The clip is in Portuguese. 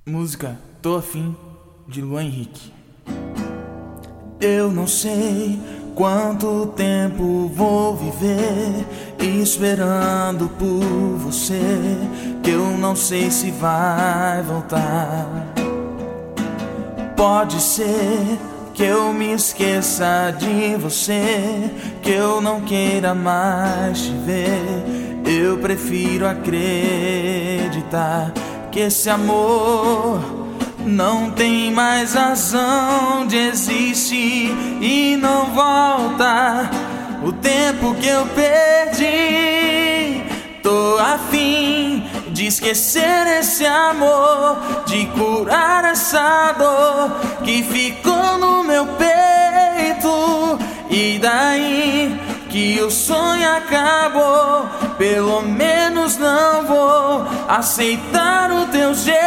Música Tô Afim, de Luan Henrique. Eu não sei quanto tempo vou viver esperando por você, que eu não sei se vai voltar. Pode ser que eu me esqueça de você, que eu não queira mais te ver. Eu prefiro acreditar que esse amor não tem mais razão de existir e não volta. O tempo que eu perdi, tô afim de esquecer esse amor, de curar essa dor que ficou no meu peito. E daí que o sonho acabou, pelo menos não vou aceitar o teu jeito.